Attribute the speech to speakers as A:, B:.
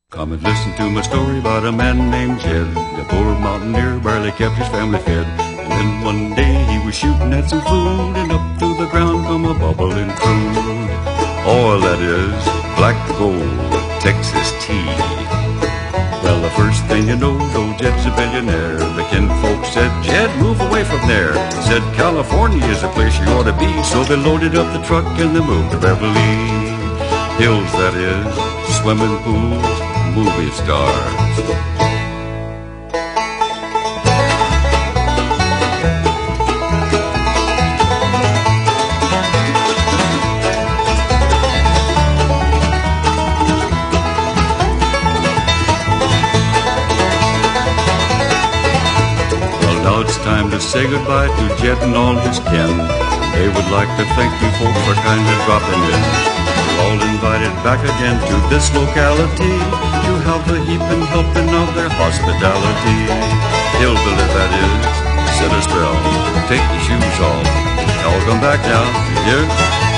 A: Come and listen to my story about a man named Jed. The poor mountaineer barely kept his family fed. And then one day he was shooting at some food, and up through the ground come a bubbling crude. Oil, that is, black gold, Texas tea. Well, the first thing you know, old Jed's a billionaire. The kinfolk said, Jed, move away from there. He said, California is the place you ought to be. So they loaded up the truck and they moved to Beverly Hills, that is, swimming pools, movie stars. Well, now it's time to say goodbye to Jed and all his kin. They would like to thank you folks for kindly dropping in. You're all invited back again to this locality to have the heaping helping of their hospitality. Hillbilly, that is, sit a spell, take your shoes off. Y'all come back now, you hear?